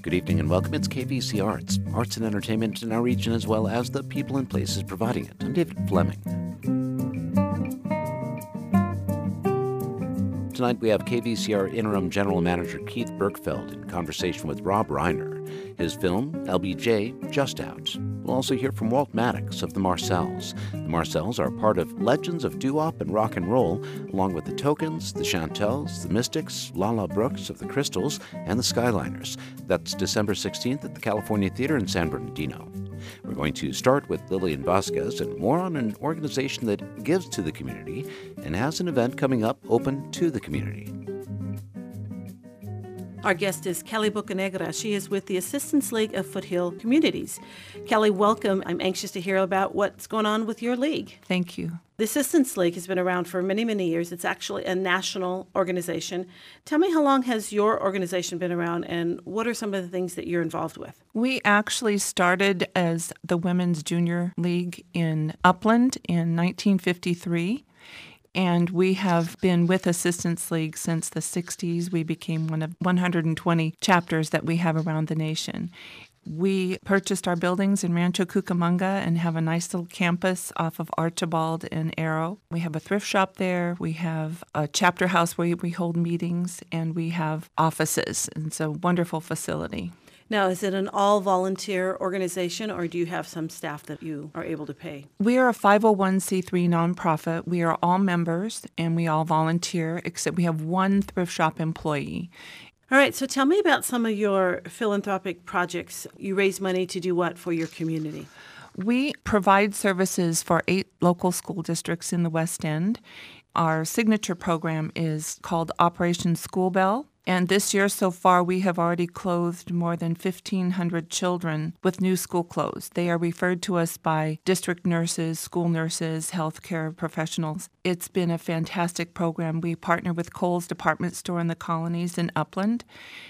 Good evening and welcome. It's KVC Arts and entertainment in our region as well as the people and places providing it. I'm David Fleming. Tonight we have KVCR Interim General Manager Keith Berkfeld in conversation with Rob Reiner. His film, LBJ, just out. We'll also hear from Walt Maddox of the Marcels. The Marcels are part of Legends of Doo-Wop and Rock and Roll, along with the Tokens, the Chantels, the Mystics, Lala Brooks of the Crystals, and the Skyliners. That's December 16th at the California Theater in San Bernardino. We're going to start with Lillian Vasquez and more on an organization that gives to the community and has an event coming up open to the community. Our guest is Kelly Bocanegra. She is with the Assistance League of Foothill Communities. Kelly, welcome. I'm anxious to hear about what's going on with your league. Thank you. The Assistance League has been around for many, many years. It's actually a national organization. Tell me, how long has your organization been around, and what are some of the things that you're involved with? We actually started as the Women's Junior League in Upland in 1953. And we have been with Assistance League since the 60s. We became one of 120 chapters that we have around the nation. We purchased our buildings in Rancho Cucamonga and have a nice little campus off of Archibald and Arrow. We have a thrift shop there. We have a chapter house where we hold meetings, and we have offices. And it's a wonderful facility. Now, is it an all-volunteer organization, or do you have some staff that you are able to pay? We are a 501c3 nonprofit. We are all members, and we all volunteer, except we have one thrift shop employee. All right, so tell me about some of your philanthropic projects. You raise money to do what for your community? We provide services for 8 local school districts in the West End. Our signature program is called Operation School Bell. And this year so far, we have already clothed more than 1,500 children with new school clothes. They are referred to us by district nurses, school nurses, healthcare professionals. It's been a fantastic program. We partner with Kohl's department store in the Colonies in Upland.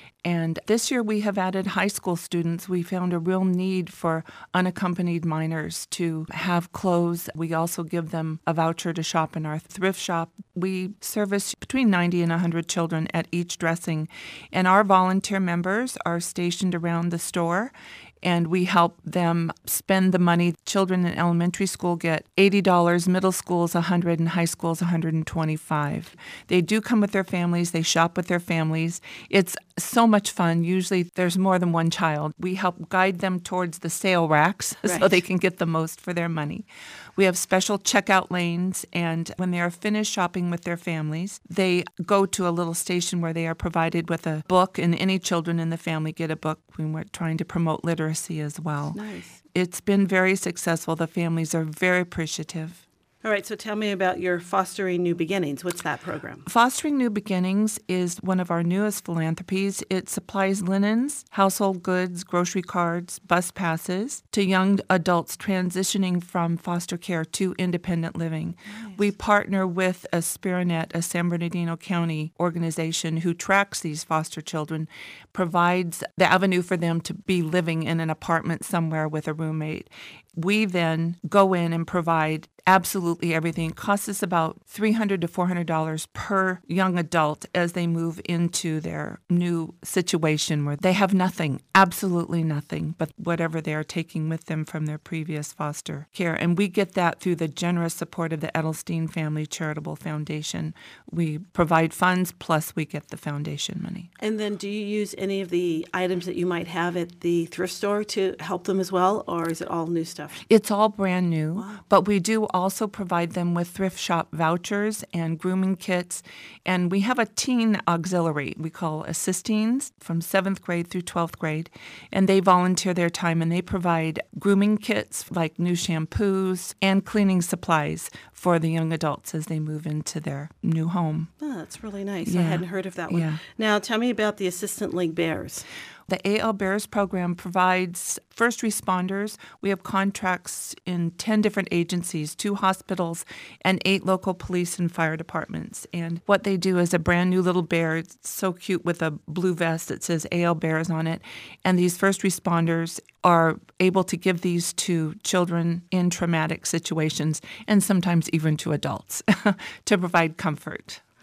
And this year we have added high school students. We found a real need for unaccompanied minors to have clothes. We also give them a voucher to shop in our thrift shop. We service between 90 and 100 children at each dressing. And our volunteer members are stationed around the store, and we help them spend the money. Children in elementary school get $80, middle school is $100, and high school is $125. They do come with their families. They shop with their families. It's so much fun. Usually there's more than one child. We help guide them towards the sale racks so they can get the most for their money. We have special checkout lanes, and when they are finished shopping with their families, they go to a little station where they are provided with a book, and any children in the family get a book. We're trying to promote literacy as well. Nice. It's been very successful. The families are very appreciative. All right, so tell me about your Fostering New Beginnings. What's that program? Fostering New Beginnings is one of our newest philanthropies. It supplies linens, household goods, grocery cards, bus passes to young adults transitioning from foster care to independent living. Nice. We partner with Aspiranet, a San Bernardino County organization who tracks these foster children, provides the avenue for them to be living in an apartment somewhere with a roommate. We then go in and provide absolutely everything. It costs us about $300 to $400 per young adult as they move into their new situation where they have nothing, absolutely nothing, but whatever they are taking with them from their previous foster care. And we get that through the generous support of the Edelstein Family Charitable Foundation. We provide funds, plus we get the foundation money. And then do you use any of the items that you might have at the thrift store to help them as well, or is it all new stuff? It's all brand new, but we do also provide them with thrift shop vouchers and grooming kits. And we have a teen auxiliary we call Assistines from 7th grade through 12th grade. And they volunteer their time, and they provide grooming kits like new shampoos and cleaning supplies for the young adults as they move into their new home. Oh, that's really nice. Yeah. I hadn't heard of that one. Yeah. Now, tell me about the Assistant League Bears. The AL Bears program provides first responders. We have contracts in 10 different agencies, 2 hospitals, and 8 local police and fire departments. And what they do is a brand new little bear. It's so cute with a blue vest that says AL Bears on it. And these first responders are able to give these to children in traumatic situations and sometimes even to adults to provide comfort.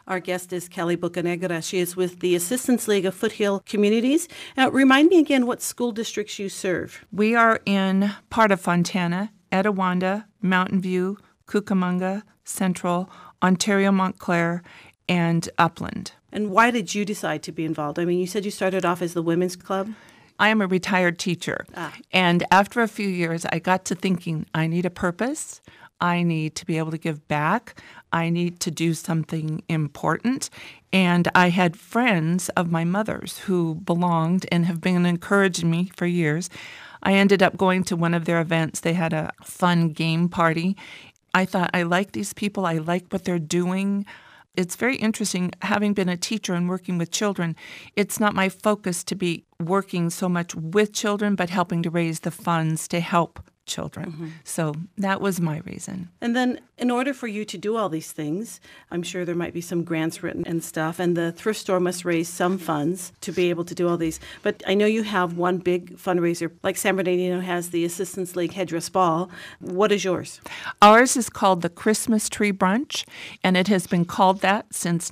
Our guest is Kelly Bocanegra. She is with the Assistance League of Foothill Communities. Now, remind me again what school districts you serve. We are in part of Fontana, Etiwanda, Mountain View, Cucamonga, Central, Ontario Montclair, and Upland. And why did you decide to be involved? I mean, you said you started off as the women's club. I am a retired teacher. And after a few years, I got to thinking, I need a purpose. I need to be able to give back. I need to do something important. And I had friends of my mother's who belonged and have been encouraging me for years. I ended up going to one of their events. They had a fun game party. I thought, I like these people. I like what they're doing. It's very interesting, having been a teacher and working with children, it's not my focus to be working so much with children, but helping to raise the funds to help children. Mm-hmm. So that was my reason. And then in order for you to do all these things, I'm sure there might be some grants written and stuff, and the thrift store must raise some funds to be able to do all these. But I know you have one big fundraiser, like San Bernardino has the Assistance League Headdress Ball. What is yours? Ours is called the Christmas Tree Brunch, and it has been called that since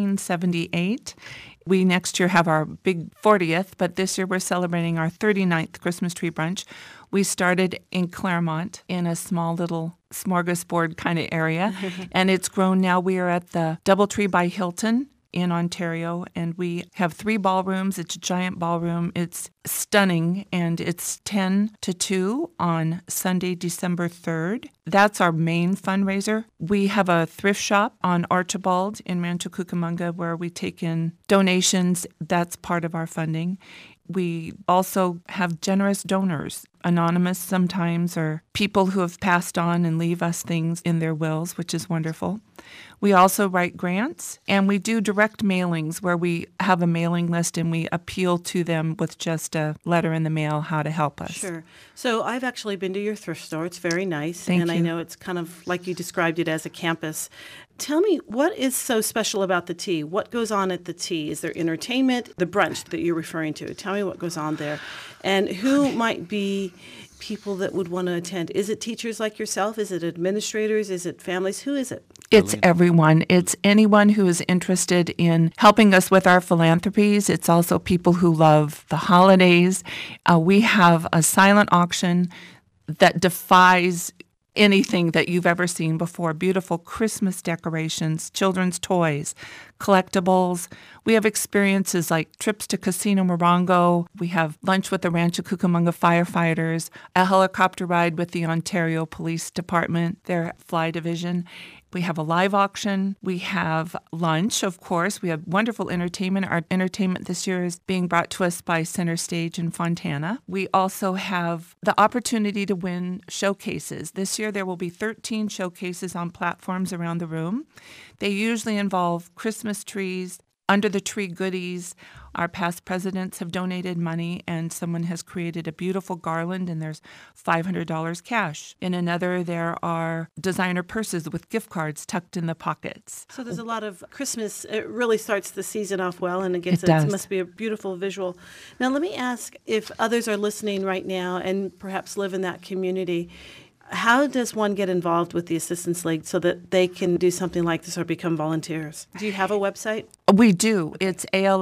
1978. We next year have our big 40th, but this year we're celebrating our 39th Christmas Tree Brunch. We started in Claremont in a small little smorgasbord kind of area, and it's grown now. We are at the Doubletree by Hilton in Ontario, and we have 3 ballrooms. It's a giant ballroom. It's stunning, and it's 10 to 2 on Sunday, December 3rd. That's our main fundraiser. We have a thrift shop on Archibald in Rancho Cucamonga where we take in donations. That's part of our funding. We also have generous donors, anonymous sometimes, or people who have passed on and leave us things in their wills, which is wonderful. We also write grants, and we do direct mailings where we have a mailing list and we appeal to them with just a letter in the mail how to help us. Sure. So I've actually been to your thrift store. It's very nice. Thank you. I know it's kind of like you described it as a campus. Tell me, what is so special about the tea? What goes on at the tea? Is there entertainment? The brunch that you're referring to. Tell me what goes on there. And who might be people that would want to attend? Is it teachers like yourself? Is it administrators? Is it families? Who is it? It's everyone. It's anyone who is interested in helping us with our philanthropies. It's also people who love the holidays. We have a silent auction that defies anything that you've ever seen before. Beautiful Christmas decorations, children's toys, collectibles. We have experiences like trips to Casino Morongo. We have lunch with the Rancho Cucamonga firefighters, a helicopter ride with the Ontario Police Department, their fly division. We have a live auction. We have lunch, of course. We have wonderful entertainment. Our entertainment this year is being brought to us by Center Stage in Fontana. We also have the opportunity to win showcases. This year there will be 13 showcases on platforms around the room. They usually involve Christmas trees, under the tree goodies. Our past presidents have donated money, and someone has created a beautiful garland, and there's $500 cash. In another, there are designer purses with gift cards tucked in the pockets. So there's a lot of Christmas. It really starts the season off well, and it must be a beautiful visual. Now, let me ask, if others are listening right now and perhaps live in that community, how does one get involved with the Assistance League so that they can do something like this or become volunteers? Do you have a website? We do. It's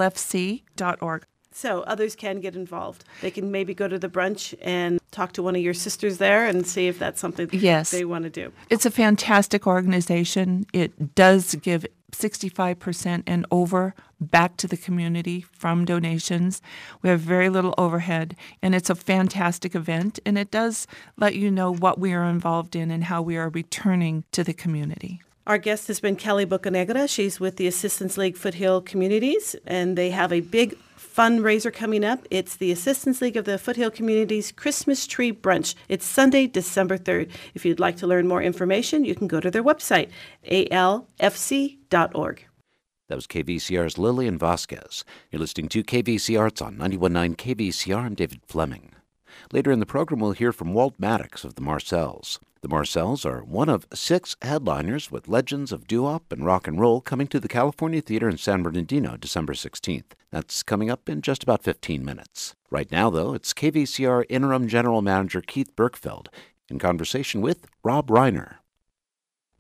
alfc.org. So others can get involved. They can maybe go to the brunch and talk to one of your sisters there and see if that's something they want to do. It's a fantastic organization. It does give 65% and over back to the community from donations. We have very little overhead, and it's a fantastic event, and it does let you know what we are involved in and how we are returning to the community. Our guest has been Kelly Bocanegra. She's with the Assistance League Foothill Communities, and they have a big fundraiser coming up. It's the Assistance League of the Foothill Communities Christmas Tree Brunch. It's Sunday, December 3rd. If you'd like to learn more information, you can go to their website, alfc.org. That was KVCR's Lillian Vasquez. You're listening to KVCR. It's on 91.9 KVCR. I'm David Fleming. Later in the program, we'll hear from Walt Maddox of the Marcells. The Marcells are one of 6 headliners with legends of doo-wop and rock and roll coming to the California Theater in San Bernardino December 16th. That's coming up in just about 15 minutes. Right now, though, it's KVCR Interim General Manager Keith Berkfeld in conversation with Rob Reiner.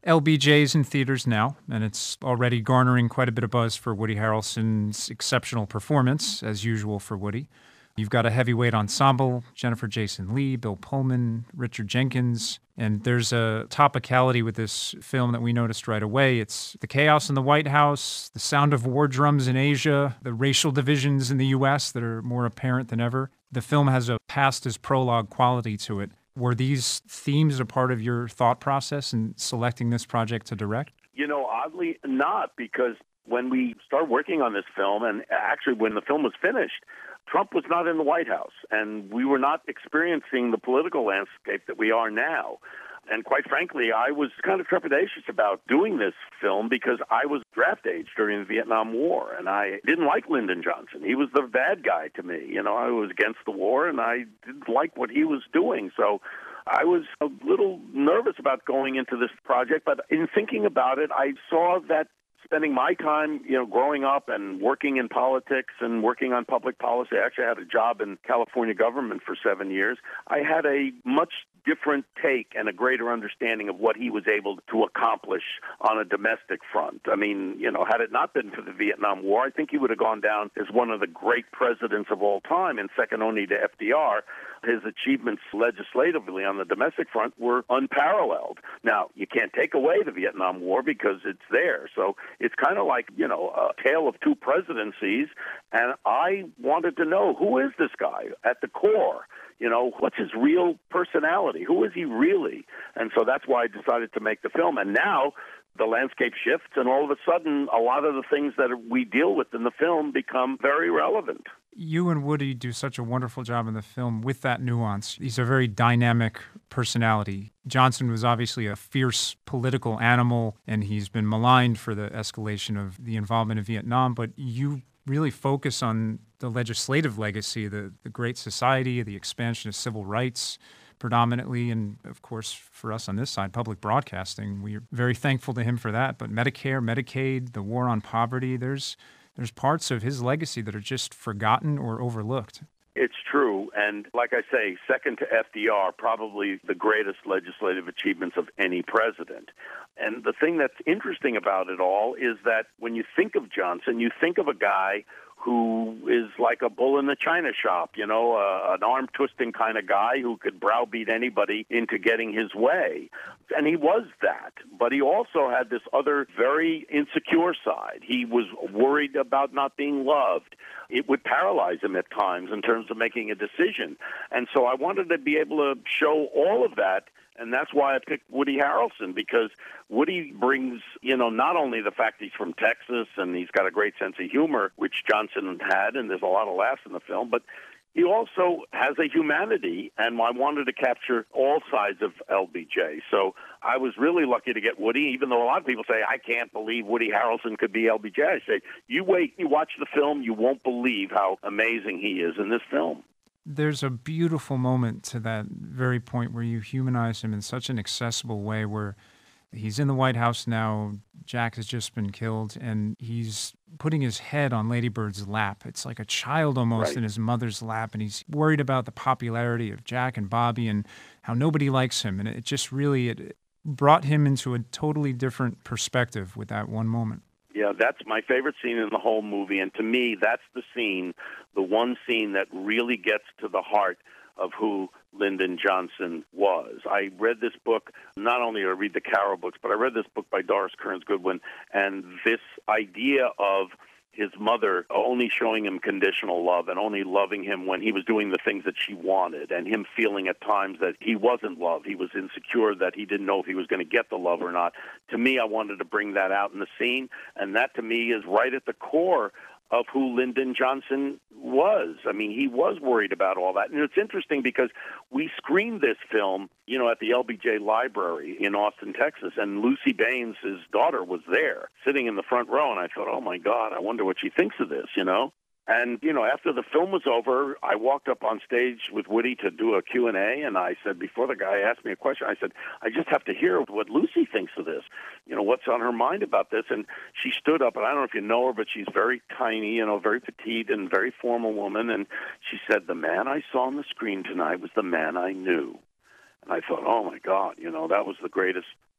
LBJ's in theaters now, and it's already garnering quite a bit of buzz for Woody Harrelson's exceptional performance, as usual for Woody. You've got a heavyweight ensemble, Jennifer Jason Leigh, Bill Pullman, Richard Jenkins, and there's a topicality with this film that we noticed right away. It's the chaos in the White House, the sound of war drums in Asia, the racial divisions in the U.S. that are more apparent than ever. The film has a past as prologue quality to it. Were these themes a part of your thought process in selecting this project to direct? Oddly not, because when we started working on this film, and actually when the film was finished, Trump was not in the White House, and we were not experiencing the political landscape that we are now. And quite frankly, I was kind of trepidatious about doing this film because I was draft age during the Vietnam War, and I didn't like Lyndon Johnson. He was the bad guy to me. I was against the war, and I didn't like what he was doing. So I was a little nervous about going into this project, but in thinking about it, I saw that spending my time, growing up and working in politics and working on public policy. I actually had a job in California government for 7 years. I had a much different take and a greater understanding of what he was able to accomplish on a domestic front. I mean, had it not been for the Vietnam War, I think he would have gone down as one of the great presidents of all time, and second only to FDR. His achievements legislatively on the domestic front were unparalleled. Now, you can't take away the Vietnam War because it's there. So it's kind of like, a tale of two presidencies. And I wanted to know, who is this guy at the core? What's his real personality? Who is he really? And so that's why I decided to make the film. And now the landscape shifts, and all of a sudden, a lot of the things that we deal with in the film become very relevant. You and Woody do such a wonderful job in the film with that nuance. He's a very dynamic personality. Johnson was obviously a fierce political animal, and he's been maligned for the escalation of the involvement in Vietnam, but you really focus on the legislative legacy, the Great Society, the expansion of civil rights predominantly, and of course for us on this side, public broadcasting. We're very thankful to him for that, but Medicare, Medicaid, the war on poverty, there's parts of his legacy that are just forgotten or overlooked. It's true. And like I say, second to FDR, probably the greatest legislative achievements of any president. And the thing that's interesting about it all is that when you think of Johnson, you think of a guy who is like a bull in the china shop, an arm-twisting kind of guy who could browbeat anybody into getting his way. And he was that. But he also had this other very insecure side. He was worried about not being loved. It would paralyze him at times in terms of making a decision. And so I wanted to be able to show all of that. And that's why I picked Woody Harrelson, because Woody brings, not only the fact he's from Texas and he's got a great sense of humor, which Johnson had, and there's a lot of laughs in the film, but he also has a humanity, and I wanted to capture all sides of LBJ. So I was really lucky to get Woody, even though a lot of people say, I can't believe Woody Harrelson could be LBJ. I say, you wait, you watch the film, you won't believe how amazing he is in this film. There's a beautiful moment to that very point where you humanize him in such an accessible way, where he's in the White House now, Jack has just been killed, and he's putting his head on Lady Bird's lap. It's like a child almost Right. in his mother's lap, and he's worried about the popularity of Jack and Bobby and how nobody likes him. And it just really it brought him into a totally different perspective with that one moment. Yeah, that's my favorite scene in the whole movie. And to me, that's the scene, the one scene that really gets to the heart of who Lyndon Johnson was. I read this book, not only did I read the Carol books, but I read this book by Doris Kearns Goodwin, and this idea of his mother only showing him conditional love and only loving him when he was doing the things that she wanted, and him feeling at times that he wasn't loved. He was insecure, that he didn't know if he was going to get the love or not. To me, I wanted to bring that out in the scene, and that to me is right at the core of who Lyndon Johnson was. I mean, he was worried about all that. And it's interesting because we screened this film, at the LBJ Library in Austin, Texas, and Lucy Baines, his daughter, was there sitting in the front row. And I thought, oh, my God, I wonder what she thinks of this, And, after the film was over, I walked up on stage with Woody to do a Q&A, and I said, before the guy asked me a question, I said, I just have to hear what Lucy thinks of this. What's on her mind about this? And she stood up, and I don't know if you know her, but she's very tiny, very petite and very formal woman, and she said, the man I saw on the screen tonight was the man I knew. And I thought, oh, my God, that was the greatest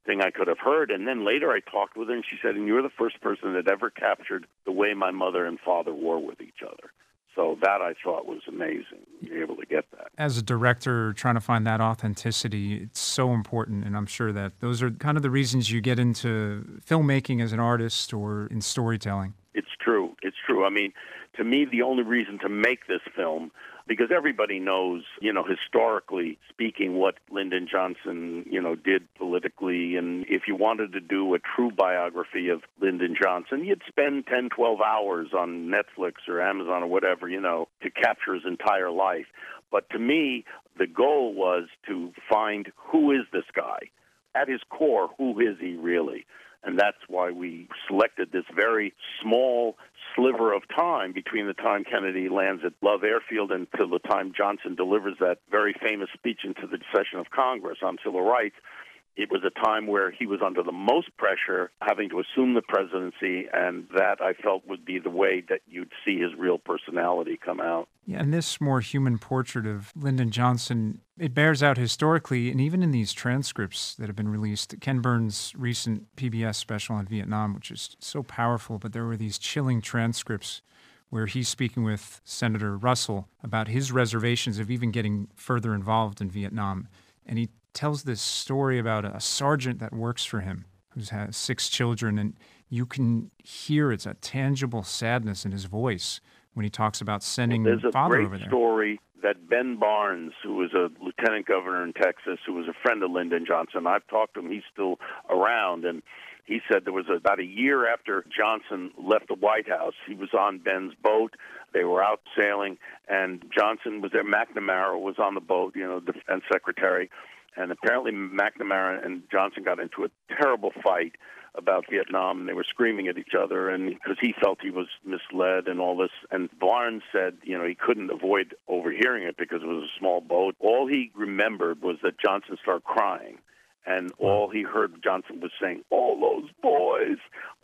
thing I could have heard. And then later I talked with her, and she said, and you're the first person that ever captured the way my mother and father were with each other. So that I thought was amazing, to be able to get that. As a director, trying to find that authenticity, it's so important. And I'm sure that those are kind of the reasons you get into filmmaking as an artist or in storytelling. It's true. It's true. I mean, to me, the only reason to make this film, because everybody knows, historically speaking, what Lyndon Johnson, did politically. And if you wanted to do a true biography of Lyndon Johnson, you'd spend 10, 12 hours on Netflix or Amazon or whatever, to capture his entire life. But to me, the goal was to find who is this guy? At his core, who is he really? And that's why we selected this very small sliver of time between the time Kennedy lands at Love Airfield and till the time Johnson delivers that very famous speech into the session of Congress on civil rights. It was a time where he was under the most pressure, having to assume the presidency, and that I felt would be the way that you'd see his real personality come out. Yeah, and this more human portrait of Lyndon Johnson, it bears out historically, and even in these transcripts that have been released. Ken Burns' recent PBS special on Vietnam, which is so powerful, but there were these chilling transcripts where he's speaking with Senator Russell about his reservations of even getting further involved in Vietnam. And he tells this story about a sergeant that works for him who has 6 children, and you can hear it's a tangible sadness in his voice when he talks about sending father over there. There's a great story that Ben Barnes, who was a lieutenant governor in Texas, who was a friend of Lyndon Johnson, I've talked to him, he's still around, and he said there was about a year after Johnson left the White House, he was on Ben's boat. They were out sailing, and Johnson was there. McNamara was on the boat, defense secretary. And apparently McNamara and Johnson got into a terrible fight about Vietnam, and they were screaming at each other, and because he felt he was misled and all this. And Barnes said, he couldn't avoid overhearing it because it was a small boat. All he remembered was that Johnson started crying, and all he heard Johnson was saying, all those boys,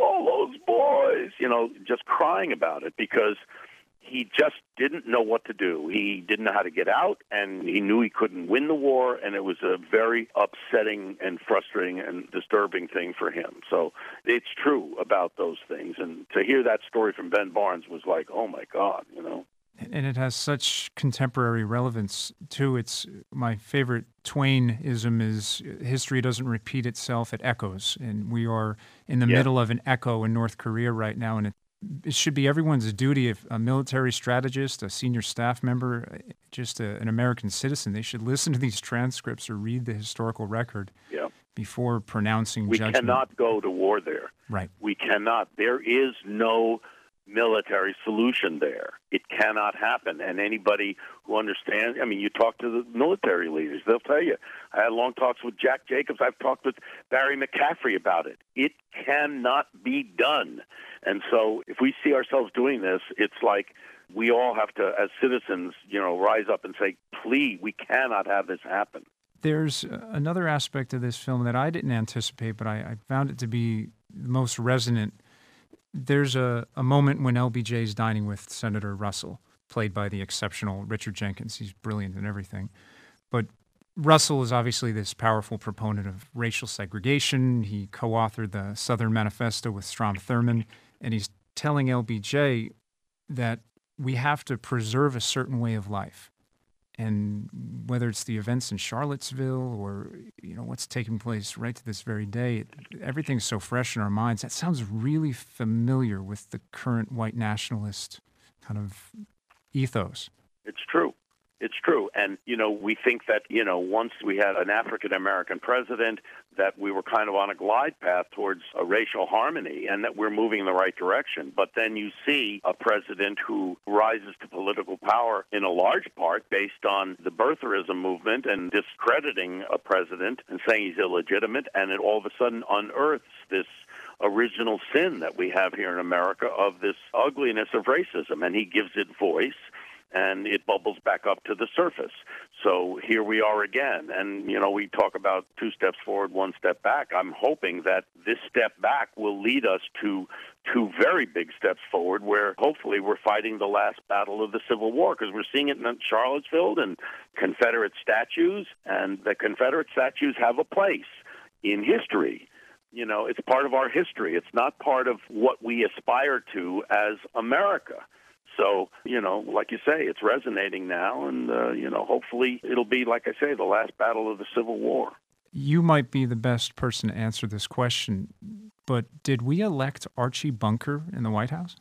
just crying about it because he just didn't know what to do. He didn't know how to get out, and he knew he couldn't win the war, and it was a very upsetting and frustrating and disturbing thing for him. So it's true about those things. And to hear that story from Ben Barnes was like, oh, my God, And it has such contemporary relevance, too. It's my favorite Twainism is history doesn't repeat itself, it echoes. And we are in the middle of an echo in North Korea right now, and it should be everyone's duty, if a military strategist, a senior staff member, just an American citizen, they should listen to these transcripts or read the historical record before pronouncing judgment. We cannot go to war there. Right. We cannot. There is no military solution there. It cannot happen. And anybody who understands, you talk to the military leaders, they'll tell you. I had long talks with Jack Jacobs. I've talked with Barry McCaffrey about it. It cannot be done. And so if we see ourselves doing this, it's like we all have to, as citizens, rise up and say, please, we cannot have this happen. There's another aspect of this film that I didn't anticipate, but I found it to be the most resonant. There's a moment when LBJ is dining with Senator Russell, played by the exceptional Richard Jenkins. He's brilliant in everything. But Russell is obviously this powerful proponent of racial segregation. He co-authored the Southern Manifesto with Strom Thurmond, and he's telling LBJ that we have to preserve a certain way of life. And whether it's the events in Charlottesville or, what's taking place right to this very day, everything's so fresh in our minds. That sounds really familiar with the current white nationalist kind of ethos. It's true. It's true. And, we think that, once we had an African-American president, that we were kind of on a glide path towards a racial harmony and that we're moving in the right direction. But then you see a president who rises to political power in a large part based on the birtherism movement and discrediting a president and saying he's illegitimate, and it all of a sudden unearths this original sin that we have here in America of this ugliness of racism, and he gives it voice. And it bubbles back up to the surface. So here we are again. And, we talk about 2 steps forward, 1 step back. I'm hoping that this step back will lead us to 2 very big steps forward where hopefully we're fighting the last battle of the Civil War, because we're seeing it in Charlottesville and Confederate statues, and the Confederate statues have a place. in history. You know, it's part of our history. It's not part of what we aspire to as America. So, you know, like you say, it's resonating now, and, you know, hopefully it'll be, like I say, the last battle of the Civil War. You might be the best person to answer this question, but did we elect Archie Bunker in the White House?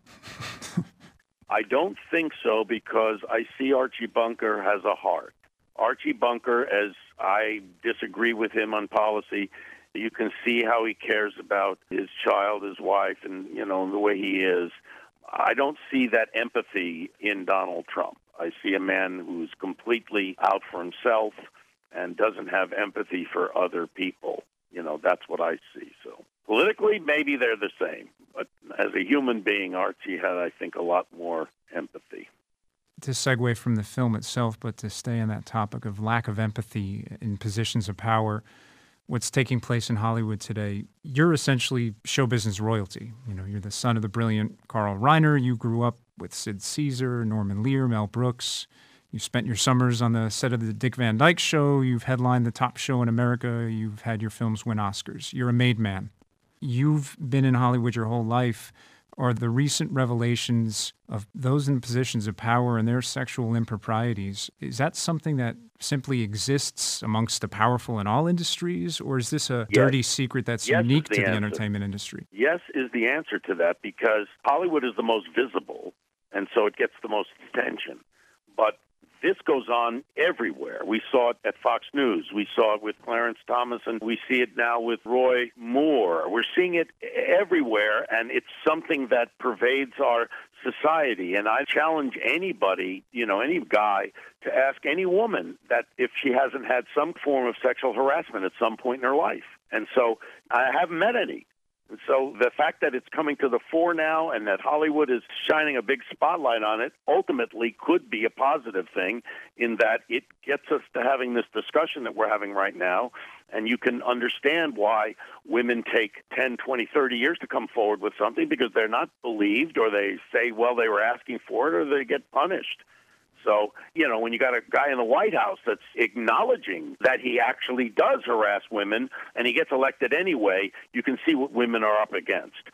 I don't think so, because I see Archie Bunker has a heart. Archie Bunker, as I disagree with him on policy, you can see how he cares about his child, his wife, and, you know, the way he is. I don't see that empathy in Donald Trump. I see a man who's completely out for himself and doesn't have empathy for other people. You know, that's what I see. So politically, maybe they're the same. But as a human being, Archie had, I think, a lot more empathy. To segue from the film itself, but to stay on that topic of lack of empathy in positions of power, what's taking place in Hollywood today, you're essentially show business royalty. You know, you're the son of the brilliant Carl Reiner. You grew up with Sid Caesar, Norman Lear, Mel Brooks. You spent your summers on the set of the Dick Van Dyke Show. You've headlined the top show in America. You've had your films win Oscars. You're a made man. You've been in Hollywood your whole life. Are the recent revelations of those in positions of power and their sexual improprieties, is that something that simply exists amongst the powerful in all industries, or is this a dirty secret that's unique to the entertainment industry? Yes is the answer to that, because Hollywood is the most visible, and so it gets the most attention. But this goes on everywhere. We saw it at Fox News. We saw it with Clarence Thomas, and we see it now with Roy Moore. We're seeing it everywhere, and it's something that pervades our society. And I challenge anybody, you know, any guy, to ask any woman that if she hasn't had some form of sexual harassment at some point in her life. And so I haven't met any. So the fact that it's coming to the fore now and that Hollywood is shining a big spotlight on it ultimately could be a positive thing, in that it gets us to having this discussion that we're having right now. And you can understand why women take 10, 20, 30 years to come forward with something, because they're not believed, or they say, well, they were asking for it, or they get punished. So, you know, when you got a guy in the White House that's acknowledging that he actually does harass women and he gets elected anyway, you can see what women are up against.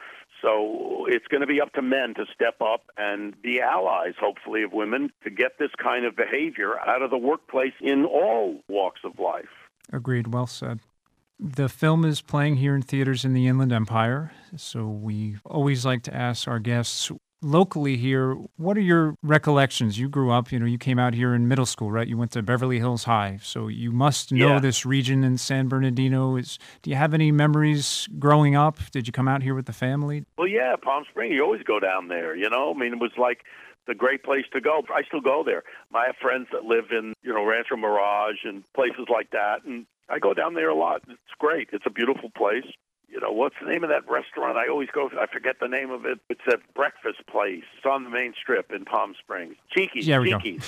So it's going to be up to men to step up and be allies, hopefully, of women, to get this kind of behavior out of the workplace in all walks of life. Agreed. Well said. The film is playing here in theaters in the Inland Empire, so we always like to ask our guests, locally here, what are your recollections? You grew up, you know, you came out here in middle school, right? You went to Beverly Hills High, so you must know this region in San Bernardino. Do you have any memories growing up? Did you come out here with the family? Well, yeah, Palm Springs, you always go down there, you know? I mean, it was like the great place to go. I still go there. I have friends that live in, you know, Rancho Mirage and places like that, and I go down there a lot. It's great. It's a beautiful place. You know, what's the name of that restaurant? I always go, I forget the name of it. It's a breakfast place. It's on the main strip in Palm Springs. Cheeky's. There we Cheeky's.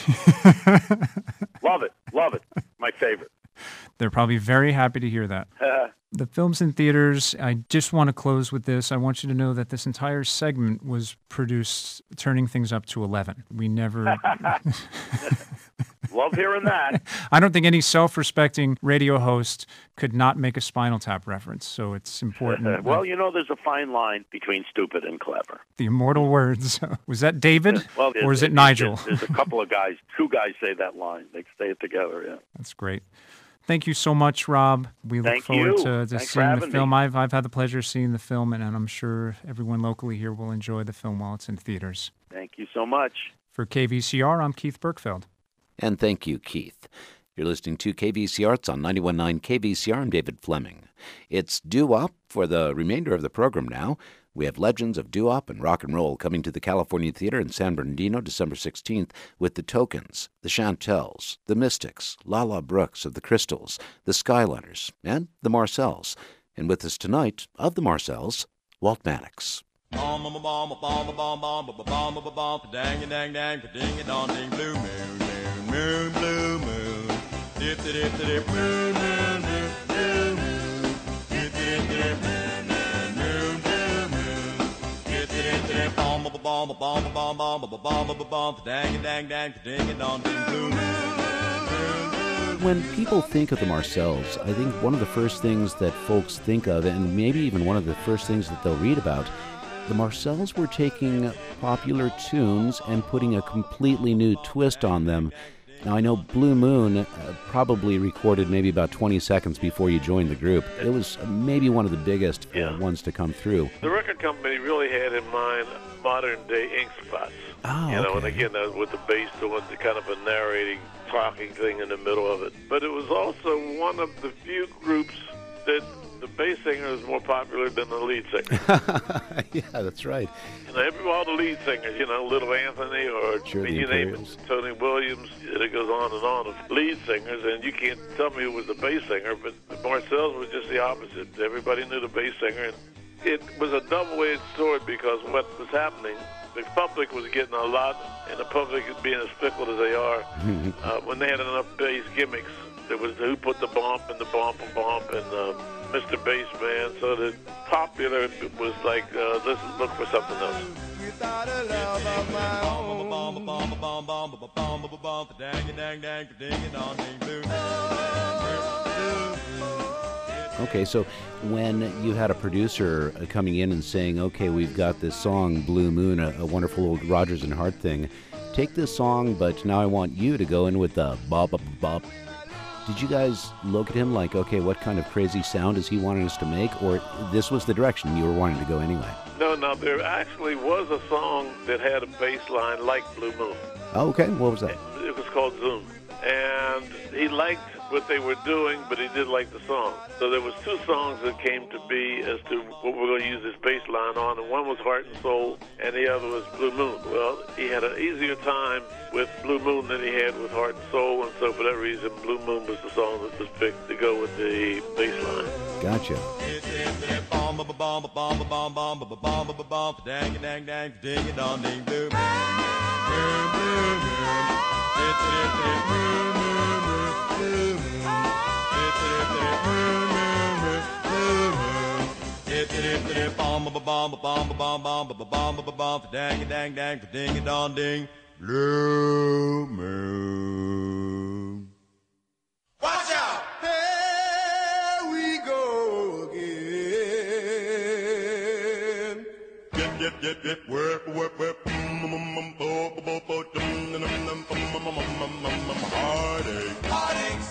Love it. Love it. My favorite. They're probably very happy to hear that. The film's in theaters. I just want to close with this. I want you to know that this entire segment was produced turning things up to 11. We never... Love hearing that. I don't think any self-respecting radio host could not make a Spinal Tap reference, so it's important. Well, you know, there's a fine line between stupid and clever. The immortal words. Was that David, well, or is it Nigel? There's a couple of guys, two guys say that line. They say it together, yeah. That's great. Thank you so much, Rob. We look forward to seeing the film. I've had the pleasure of seeing the film, and I'm sure everyone locally here will enjoy the film while it's in theaters. Thank you so much. For KVCR, I'm Keith Berkfeld. And thank you, Keith. You're listening to KVCR. It's on 91.9 KVCR. I'm David Fleming. It's doo-wop for the remainder of the program now. We have legends of doo-wop and rock and roll coming to the California Theater in San Bernardino December 16th with the Tokens, the Chantels, the Mystics, Lala Brooks of the Crystals, the Skyliners, and the Marcells. And with us tonight, of the Marcells, Walt Maddox. Dang dang dang ding dong ding blue moon moon blue moon dip dip dip moon moon blue moon dip dip dip moon moon blue moon dip dip dip bomb bomb bomb bomb bomb bomb bomb dang dang dang ding dong ding blue moon. when people think of the Marcels, I think one of the first things that folks think of, and maybe even one of the first things that they'll read about, the Marcels were taking popular tunes and putting a completely new twist on them. Now, I know Blue Moon probably recorded maybe about 20 seconds before you joined the group. It was maybe one of the biggest ones to come through. The record company really had in mind modern-day ink spots. Oh, you know, okay. and again, that was with the bass doing the kind of a narrating, talking thing in the middle of it. But it was also one of the few groups that the bass singer was more popular than the lead singer. Yeah, that's right. You know, all the lead singers, you know, Little Anthony or Sure, the you name it, Imperials. Tony Williams, it goes on and on of lead singers, and you can't tell me who was the bass singer, but the Marcels was just the opposite. Everybody knew the bass singer, and it was a double-edged sword because what was happening, the public was getting a lot, and the public being as fickle as they are, when they had enough bass gimmicks, there was who put the bump and the bump and bump and Mr. Bassman, so the popular was like, let's look for something else. Without a love of my own. Okay, so when you had a producer coming in and saying, okay, we've got this song, Blue Moon, a wonderful old Rodgers and Hart thing, take this song, but now I want you to go in with the bop, bop, bop. Did you guys look at him like, okay, what kind of crazy sound is he wanting us to make? Or this was the direction you were wanting to go anyway? No, there actually was a song that had a bass line like Blue Moon. Oh, okay. What was that? It was called Zoom. And he liked what they were doing, but he didn't like the song. So there was two songs that came to be as to what we're going to use this bass line on, and one was Heart and Soul, and the other was Blue Moon. Well, he had an easier time with Blue Moon than he had with Heart and Soul, and so for that reason, Blue Moon was the song that was picked to go with the bass line. Gotcha. Blue moon. Watch out! Here we go again. Get, whip, whip, whip. Heartache. Heartaches.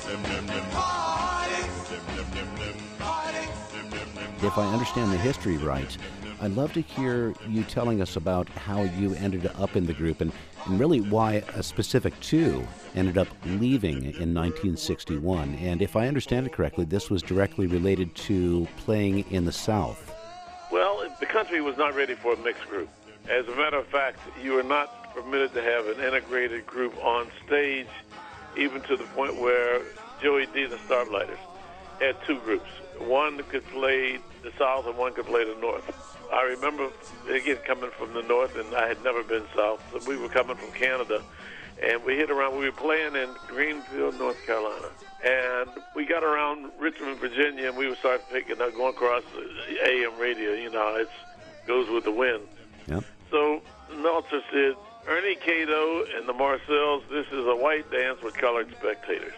If I understand the history right, I'd love to hear you telling us about how you ended up in the group and really why a specific two ended up leaving in 1961. And if I understand it correctly, this was directly related to playing in the South. Well, the country was not ready for a mixed group. As a matter of fact, you were not permitted to have an integrated group on stage, even to the point where Joey D. and the Starlighters had two groups. One could play the South and one could play the North. I remember, again, coming from the North, and I had never been South, so we were coming from Canada, and we hit around, we were playing in Greenville, North Carolina, and we got around Richmond, Virginia, and we would start picking up, going across the AM radio, you know, it goes with the wind. Yep. So Meltzer said, Ernie Cato and the Marcels, this is a white dance with colored spectators.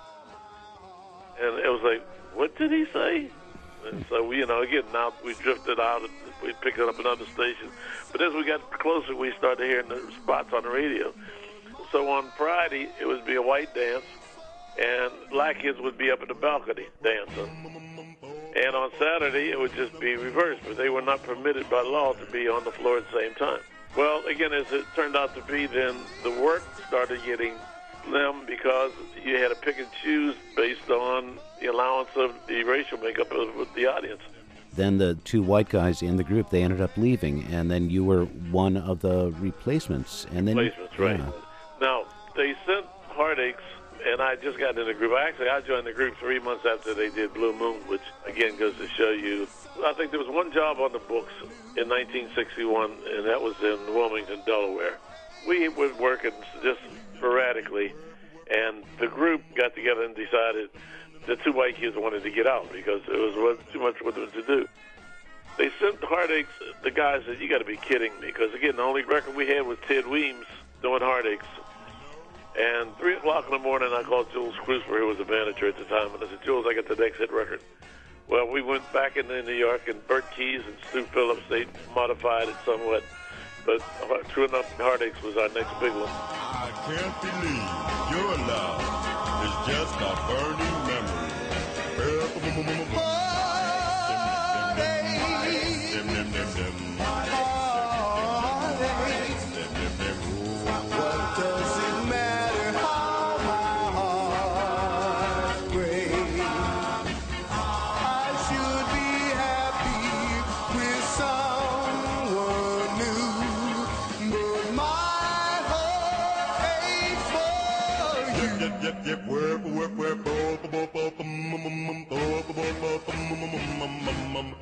And it was like, what did he say? And so, we, you know, again, now we drifted out and we picked up another station. But as we got closer, we started hearing the spots on the radio. So on Friday, it would be a white dance, and black kids would be up in the balcony dancing. And on Saturday, it would just be reversed, but they were not permitted by law to be on the floor at the same time. Well, again, as it turned out to be, then the work started getting slim because you had to pick and choose based on the allowance of the racial makeup of the audience. Then the two white guys in the group, they ended up leaving, and then you were one of the replacements. And then Replacements, right. Yeah. Now, they sent Heartaches, and I just got in the group. Actually, I joined the group 3 months after they did Blue Moon, which, again, goes to show you. I think there was one job on the books in 1961, and that was in Wilmington, Delaware. We were working just sporadically, and the group got together and decided the two white kids wanted to get out because it was too much for them to do. They sent Heartaches. The guy said, you got to be kidding me, because, again, the only record we had was Ted Weems doing Heartaches. And 3 o'clock in the morning, I called Jules Cruiser, who was the manager at the time, and I said, Jules, I got the next hit record. Well, we went back into New York, and Bert Keys and Stu Phillips, they modified it somewhat. But True Enough Heartaches was our next big one. I can't believe your love is just a burning memory. What does it matter how my heart breaks? I should be happy with someone new, but my heart aches for you.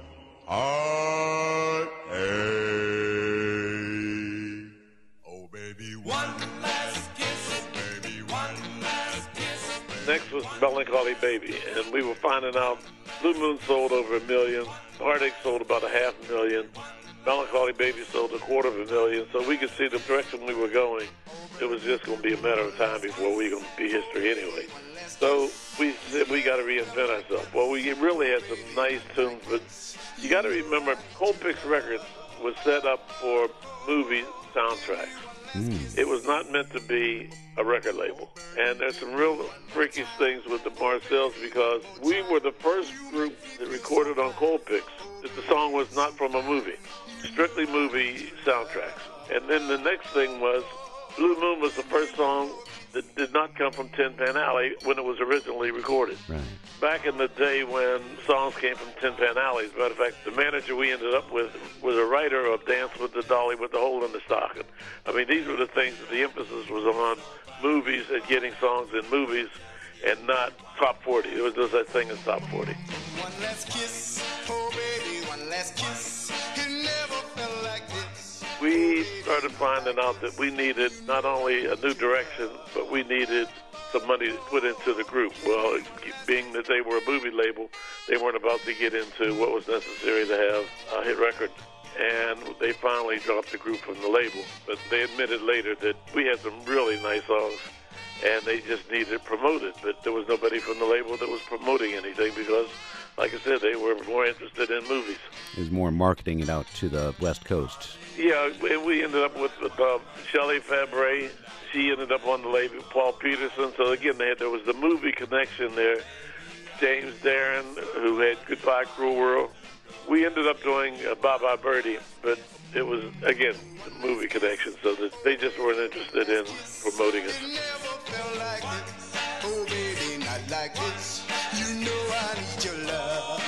Oh, baby, one last kiss. Baby, one last kiss. Next was Melancholy Baby, and we were finding out Blue Moon sold over 1 million, Heartache sold about 500,000, Melancholy Baby sold 250,000, so we could see the direction we were going. It was just going to be a matter of time before we were going to be history anyway. So we said we got to reinvent ourselves. Well, we really had some nice tunes, but you got to remember, Colpix Records was set up for movie soundtracks. It was not meant to be a record label. And there's some real freakish things with the Marcells because we were the first group that recorded on Colpix that the song was not from a movie, strictly movie soundtracks. And then the next thing was Blue Moon was the first song that did not come from Tin Pan Alley when it was originally recorded. Right. Back in the day when songs came from Tin Pan Alley, as a matter of fact, the manager we ended up with was a writer of Dance with the Dolly with the Hole in the Stocking. I mean, these were the things that the emphasis was on movies and getting songs in movies and not top 40. There was no such thing as top 40. One last kiss, oh baby, one last kiss. It never felt like this. We started finding out that we needed not only a new direction, but we needed some money to put into the group. Well, being that they were a movie label, they weren't about to get into what was necessary to have a hit record. And they finally dropped the group from the label. But they admitted later that we had some really nice songs, and they just needed it promoted. But there was nobody from the label that was promoting anything because, like I said, they were more interested in movies. It was more marketing it out to the West Coast. Yeah, and we ended up with Shelley Fabre. She ended up on the label, Paul Peterson. So, again, there was the movie connection there. James Darren, who had Goodbye Cruel World. We ended up doing Bye Bye Birdie, but it was, again, the movie connection, so that they just weren't interested in promoting us. It never felt like this. Oh baby, not like this. You know I need your love.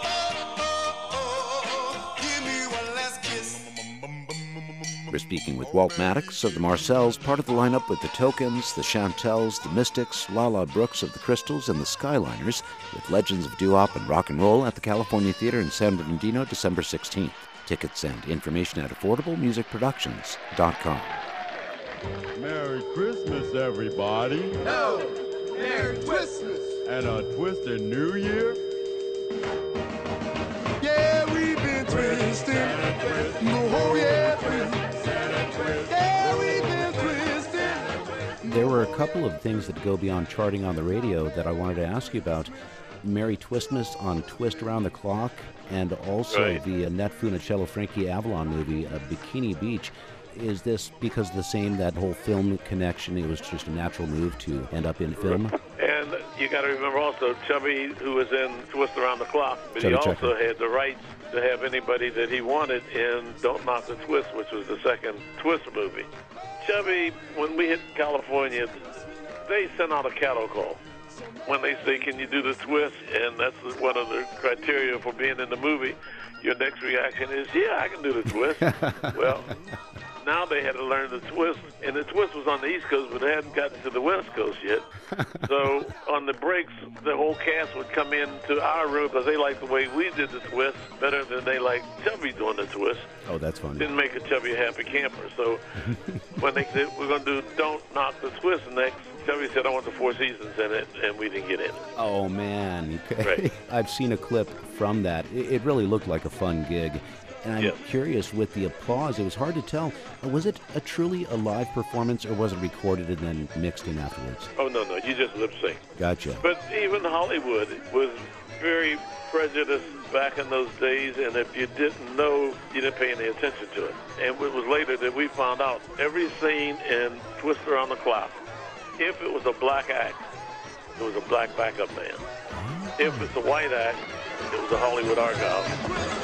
Give me one last kiss. We're speaking with Walt Maddox of the Marcells, part of the lineup with the Tokens, the Chantels, the Mystics, Lala Brooks of the Crystals, and the Skyliners, with Legends of Doo-Wop and Rock and Roll at the California Theater in San Bernardino, December 16th. Tickets and information at affordablemusicproductions.com. Merry Christmas, everybody. No, Merry Christmas. And a twisted New Year. Yeah, we've been twisting. Oh, yeah, twisting. Yeah, we've been twisting. There were a couple of things that go beyond charting on the radio that I wanted to ask you about. Merry Twistmas on Twist Around the Clock, and also Right. the Annette Funicello, Frankie Avalon movie, Bikini Beach. Is this because of the same, that whole film connection, it was just a natural move to end up in film? And you got to remember also Chubby, who was in Twist Around the Clock, but Chubby he also Checker. had the rights to have anybody that he wanted in Don't Knock the Twist, which was the second Twist movie. Chubby, when we hit California, they sent out a cattle call. When they say, can you do the twist? And that's one of the criteria for being in the movie. Your next reaction is, yeah, I can do the twist. Well, now they had to learn the twist, and the twist was on the East Coast, but they hadn't gotten to the West Coast yet. So on the breaks, the whole cast would come into our room because they liked the way we did the twist better than they liked Chubby doing the twist. Oh, that's funny. Didn't make a Chubby a happy camper. So when they said, we're going to do Don't Knock the Twist next, Chubby said, I want the Four Seasons in it, and we didn't get in it. Oh, man. Right. I've seen a clip from that. It really looked like a fun gig. And I'm curious, with the applause, it was hard to tell. Was it truly a live performance, or was it recorded and then mixed in afterwards? Oh, no, you just lip sync. Gotcha. But even Hollywood was very prejudiced back in those days, and if you didn't know, you didn't pay any attention to it. And it was later that we found out every scene in Twister on the Clock, if it was a black act, it was a black backup man. If it's a white act, it was a Hollywood archive.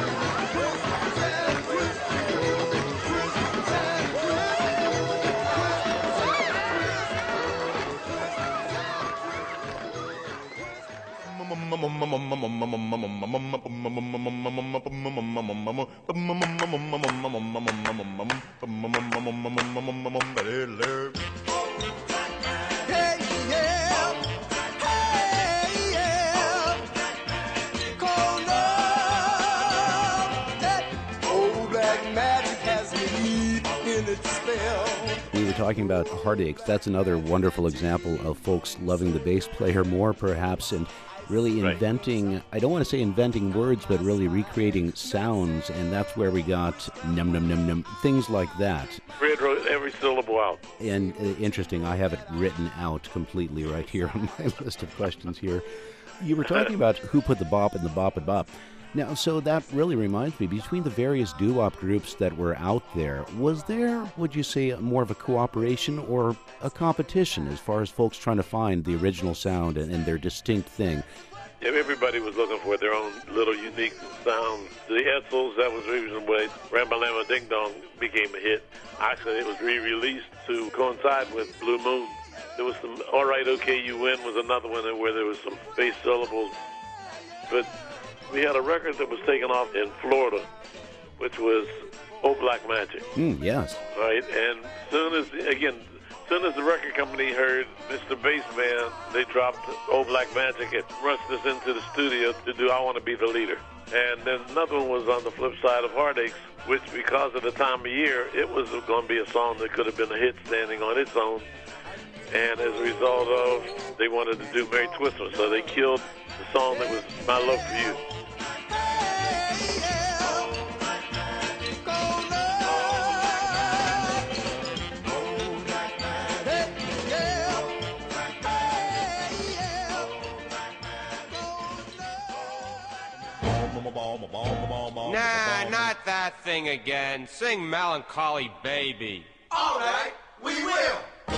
We were talking about Heartaches. That's another wonderful example of folks loving the bass player more, perhaps, and really inventing, I don't want to say inventing words, but really recreating sounds, and that's where we got num num num num, things like that. Fred wrote every syllable out. And interesting, I have it written out completely right here on my list of questions here. You were talking about who put the bop in the bop and bop. Now, so that really reminds me, between the various doo-wop groups that were out there, was there, would you say, more of a cooperation or a competition as far as folks trying to find the original sound and their distinct thing? Yeah, everybody was looking for their own little unique sound. The Edsels, that was the reason why Ram-A-Lam Ding Dong became a hit. Actually, it was re-released to coincide with Blue Moon. There was some All Right, Okay, You Win was another one where there was some bass syllables. But we had a record that was taken off in Florida, which was Oh Black Magic. Yes. Right, and soon as the record company heard Mr. Bassman, they dropped Oh Black Magic and rushed us into the studio to do I Want to Be the Leader. And then another one was on the flip side of Heartaches, which because of the time of year, it was going to be a song that could have been a hit standing on its own. And as a result of, they wanted to do Merry Twister, so they killed the song that was My Love for You. Nah, not that thing again. Sing Melancholy Baby. All right, we will.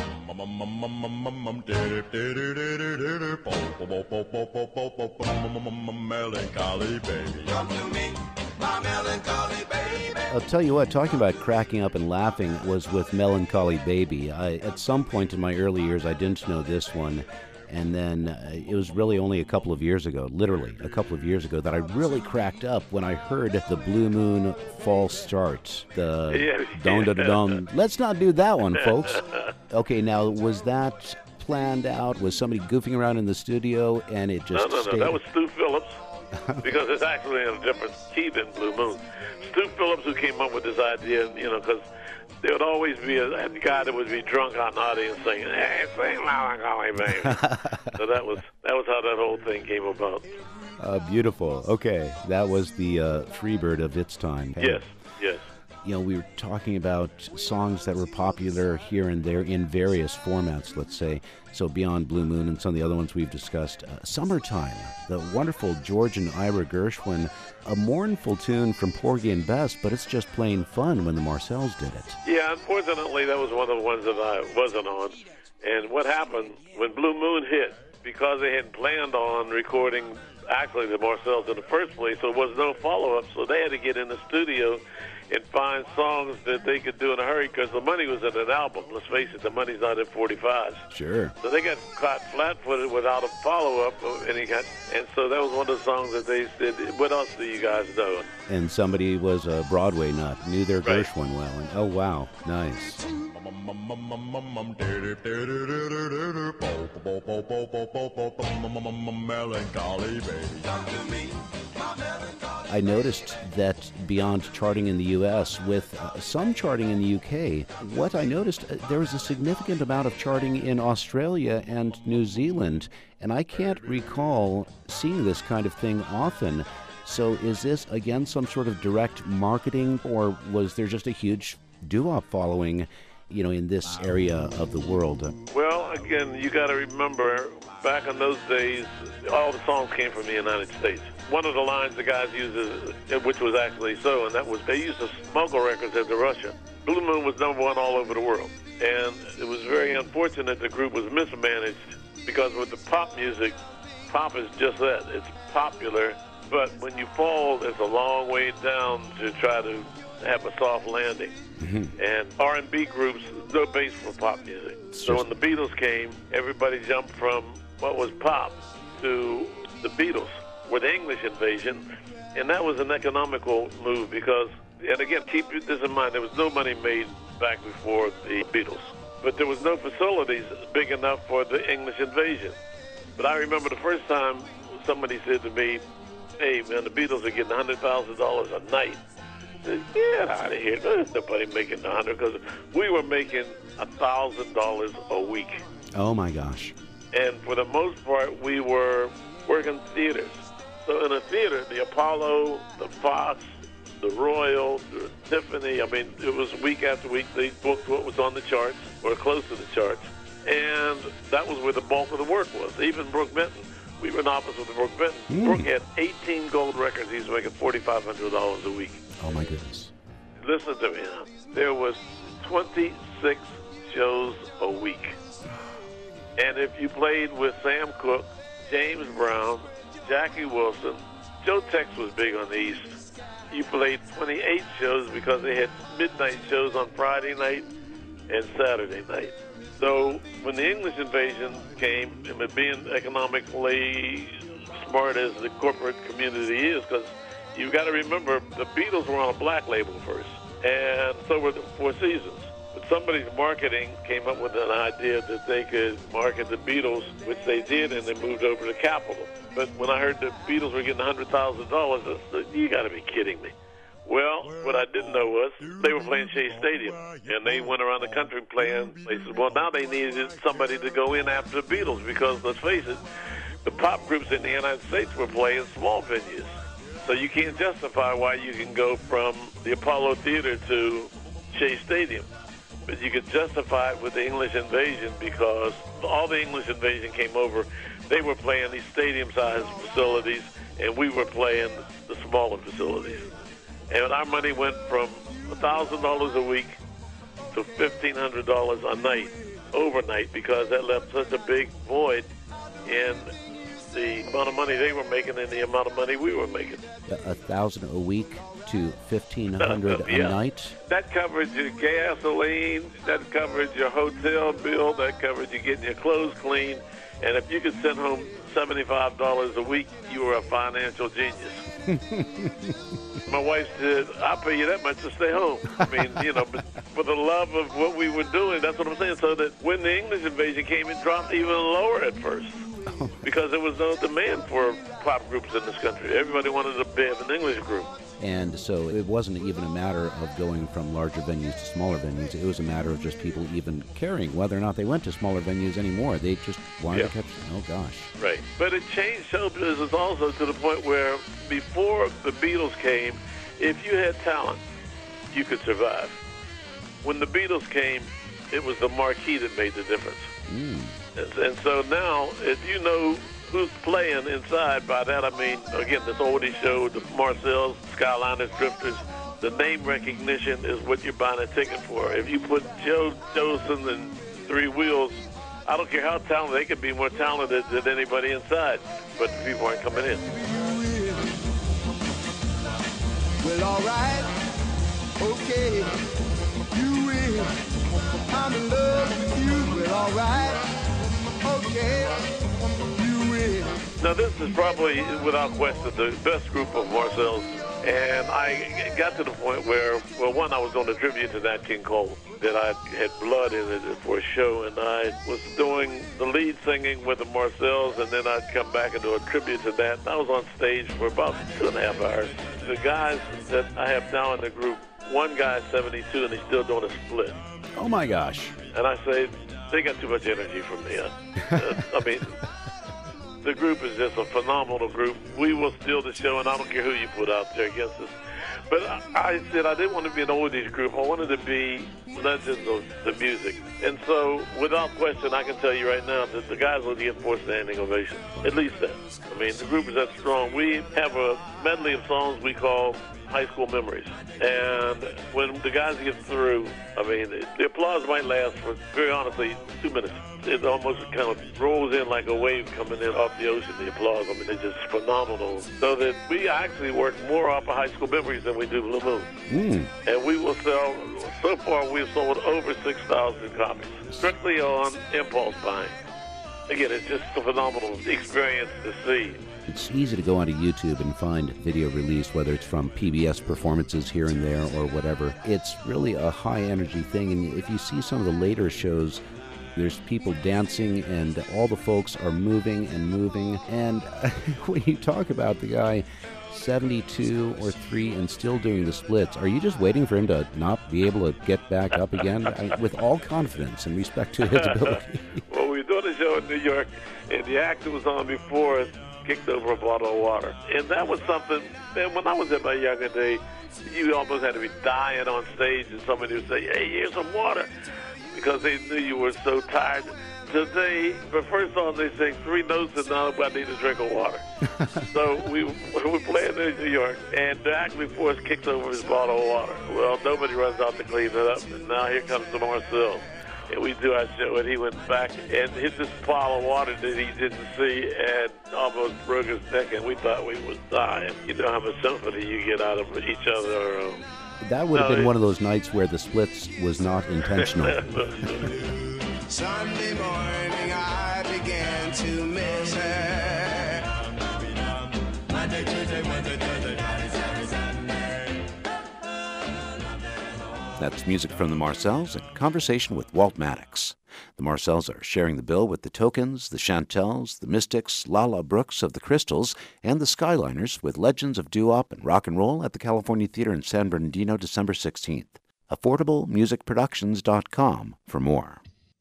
Melancholy baby. Come to me, my melancholy baby. I'll tell you what, talking about cracking up and laughing was with Melancholy Baby. At some point in my early years, I didn't know this one. And then it was really only a couple of years ago, literally a couple of years ago, that I really cracked up when I heard the Blue Moon false start. The don-da-da-dum. Let's not do that one, folks. Okay, now, was that planned out? Was somebody goofing around in the studio and it just No, that was Stu Phillips, because it's actually in a different key than Blue Moon. Stu Phillips, who came up with this idea, because there would always be a guy that would be drunk out in the audience singing, "Hey, sing Melancholy Baby." So that was how that whole thing came about. Beautiful. Okay, that was the Freebird of its time. Yes. We were talking about songs that were popular here and there in various formats, let's say. So beyond Blue Moon and some of the other ones we've discussed. Summertime, the wonderful George and Ira Gershwin, a mournful tune from Porgy and Bess, but it's just plain fun when the Marcells did it. Yeah, unfortunately, that was one of the ones that I wasn't on. And what happened, when Blue Moon hit, because they hadn't planned on recording actually the Marcells in the first place, so there was no follow-up, so they had to get in the studio and find songs that they could do in a hurry because the money was in an album. Let's face it, the money's not in 45s. Sure. So they got caught flat-footed without a follow-up, and so that was one of the songs that they said, what else do you guys know? And somebody was a Broadway nut, knew their Gershwin well, and oh wow, nice. Melancholy baby. I noticed that beyond charting in the U.S., with some charting in the U.K., what I noticed, there was a significant amount of charting in Australia and New Zealand, and I can't recall seeing this kind of thing often. So is this, again, some sort of direct marketing, or was there just a huge doo-wop following, in this area of the world? Well, again, you got to remember, back in those days, all the songs came from the United States. One of the lines the guys used, which was actually so, and that was they used to smuggle records into Russia. Blue Moon was #1 all over the world. And it was very unfortunate the group was mismanaged, because with the pop music, pop is just that. It's popular, but when you fall, it's a long way down to try to have a soft landing. Mm-hmm. And R&B groups, they're based for pop music. So when the Beatles came, everybody jumped from what was pop to the Beatles with the English invasion, and that was an economical move because, and again, keep this in mind, there was no money made back before the Beatles, but there was no facilities big enough for the English invasion. But I remember the first time somebody said to me, "Hey, man, the Beatles are getting $100,000 a night." I said, "Get out of here. There's nobody making $100,000," because we were making $1,000 a week. Oh, my gosh. And for the most part, we were working theaters. So in a theater, the Apollo, the Fox, the Royal, the Tiffany, I mean, it was week after week. They booked what was on the charts or close to the charts. And that was where the bulk of the work was. Even Brooke Benton. We were in office with Brooke Benton. Brooke had 18 gold records. He was making $4,500 a week. Oh, my goodness. Listen to me now. There was 26 shows a week. And if you played with Sam Cooke, James Brown, Jackie Wilson, Joe Tex was big on the East. You played 28 shows because they had midnight shows on Friday night and Saturday night. So when the English invasion came, and it being economically smart as the corporate community is, because you've got to remember the Beatles were on a black label first, and so were the Four Seasons. But somebody's marketing came up with an idea that they could market the Beatles, which they did, and they moved over to Capitol. But when I heard the Beatles were getting $100,000, I said, "You got to be kidding me." Well, what I didn't know was they were playing Shea Stadium, and they went around the country playing. They said, well, now they needed somebody to go in after the Beatles because, let's face it, the pop groups in the United States were playing small venues. So you can't justify why you can go from the Apollo Theater to Shea Stadium. But you could justify it with the English invasion because all the English invasion came over. They were playing these stadium-sized facilities, and we were playing the smaller facilities. And our money went from $1,000 a week to $1,500 a night, overnight, because that left such a big void in the amount of money they were making and the amount of money we were making. $1,000 a week to $1,500 a night? That covered your gasoline, that covered your hotel bill, that covered you getting your clothes clean, and if you could send home $75 a week, you were a financial genius. My wife said, "I'll pay you that much to stay home." I mean, but for the love of what we were doing, that's what I'm saying. So that when the English invasion came, it dropped even lower at first because there was no demand for pop groups in this country. Everybody wanted to have an English group. And so it wasn't even a matter of going from larger venues to smaller venues. It was a matter of just people even caring whether or not they went to smaller venues anymore. They just wanted to catch them. Oh, gosh. Right. But it changed show business also to the point where before the Beatles came, if you had talent, you could survive. When the Beatles came, it was the marquee that made the difference. And so now, if you know who's playing inside, by that I mean, again, this oldie show, the Marcells, Skyliners, Drifters, the name recognition is what you're buying a ticket for. If you put Joe Jolson and Three Wheels, I don't care how talented, they could be more talented than anybody inside, but the people aren't coming in. Well, all right, okay, you will. I'm in love with you. Well, all right, okay, you will. Now, this is probably, without question, the best group of Marcells. And I got to the point where, well, one, I was doing a tribute to Nat King Cole, that I had blood in it for a show, and I was doing the lead singing with the Marcells, and then I'd come back and do a tribute to that. And I was on stage for about 2.5 hours. The guys that I have now in the group, one guy's 72, and he's still doing a split. Oh, my gosh. And I say, they got too much energy from me. I mean, The group is just a phenomenal group. We will steal the show, and I don't care who you put out there against us. But I said I didn't want to be an oldies group. I wanted to be legends of the music. And so, without question, I can tell you right now that the guys will get 4 standing ovations. At least that. I mean, the group is that strong. We have a medley of songs we call High School Memories. And when the guys get through, I mean, the applause might last for, very honestly, 2 minutes. It almost kind of rolls in like a wave coming in off the ocean, the applause. I mean, it's just phenomenal. So that we actually work more off of High School Memories than we do Blue Moon. And we will sell, so far we've sold over 6,000 copies, strictly on impulse buying. Again, it's just a phenomenal experience to see. It's easy to go onto YouTube and find video released, whether it's from PBS performances here and there or whatever. It's really a high-energy thing, and if you see some of the later shows, there's people dancing, and all the folks are moving and moving. And when you talk about the guy 72 or 3 and still doing the splits, are you just waiting for him to not be able to get back up again? I mean, with all confidence and respect to his ability. Well, we were doing a show in New York, and the actor was on before us, kicked over a bottle of water. And that was something, man, when I was in my younger day, you almost had to be dying on stage, and somebody would say, hey, here's some water, because they knew you were so tired. Today, the first song they sing 3 notes, and now I need a drink of water. So we were playing in New York, and the act before us kicks over his bottle of water. Well, nobody runs out to clean it up, and now here comes the Marcel. And we do our show, and he went back and hit this pile of water that he didn't see and almost broke his neck, and we thought we was dying. You know how much sympathy you get out of each other. That would have been one of those nights where the splits was not intentional. Sunday morning I began to miss her. Monday, Tuesday, Wednesday, Thursday, Friday, Saturday, Sunday. That's music from the Marcels in conversation with Walt Maddox. The Marcels are sharing the bill with the Tokens, the Chantels, the Mystics, Lala Brooks of the Crystals, and the Skyliners with Legends of Doo-Wop and Rock and Roll at the California Theater in San Bernardino, December 16th. AffordableMusicProductions.com for more.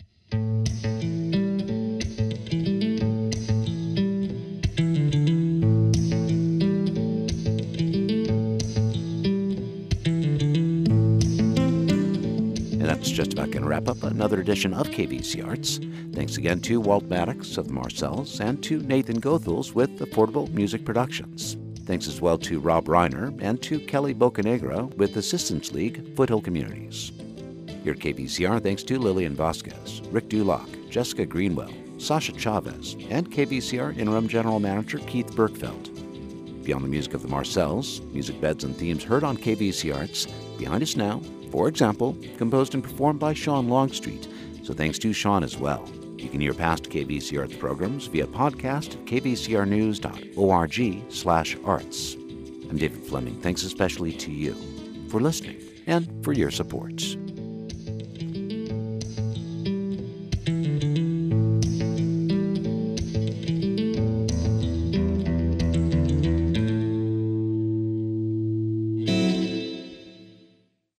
That's just about going to wrap up another edition of KVC Arts. Thanks again to Walt Maddox of the Marcels and to Nathan Goethals with Affordable Music Productions. Thanks as well to Rob Reiner and to Kelly Bocanegra with Assistance League Foothill Communities. Here at KVCR, thanks to Lillian Vasquez, Rick Duloc, Jessica Greenwell, Sasha Chavez, and KVCR Interim General Manager Keith Berkfeld. Beyond the music of the Marcels, music beds and themes heard on KVC Arts, Behind Us Now, for example, composed and performed by Sean Longstreet, so thanks to Sean as well. You can hear past KVC Arts programs via podcast at kvcrnews.org/arts. I'm David Fleming. Thanks especially to you for listening and for your support.